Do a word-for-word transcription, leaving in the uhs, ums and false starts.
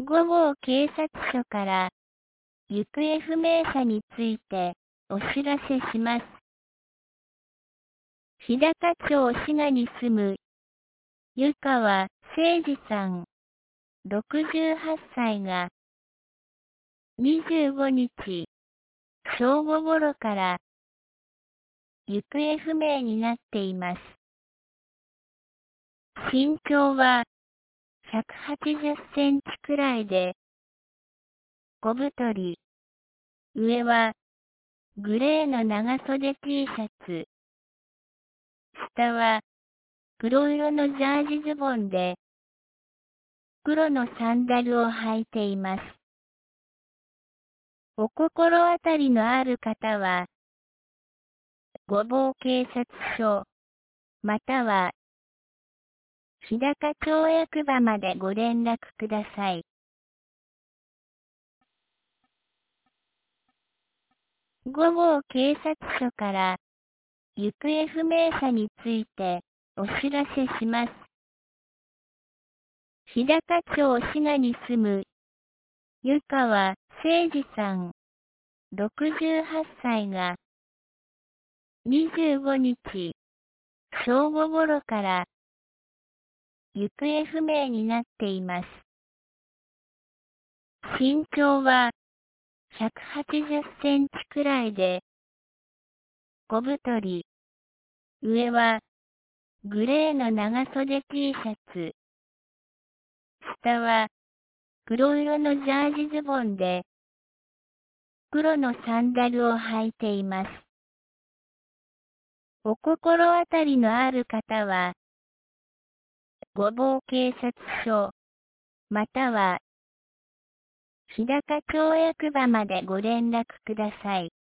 ご号警察署から行方不明者についてお知らせします。日高町志賀に住む湯川誠二さんろくじゅうはっさいがにじゅうごにち正午ごろから行方不明になっています。身長はひゃくはちじゅっセンチくらいで、小太り。上はグレーの長袖 T シャツ。下は黒色のジャージズボンで、黒のサンダルを履いています。お心当たりのある方は、御坊警察署、または日高町役場までご連絡ください。ご号警察署から行方不明者についてお知らせします。日高町志賀に住む湯川誠二さんろくじゅうはっさいがにじゅうごにち正午ごろから行方不明になっています。身長はひゃくはちじゅっセンチくらいで、小太り。上はグレーの長袖 T シャツ。下は黒色のジャージズボンで、黒のサンダルを履いています。お心当たりのある方は、御坊警察署、または日高町役場までご連絡ください。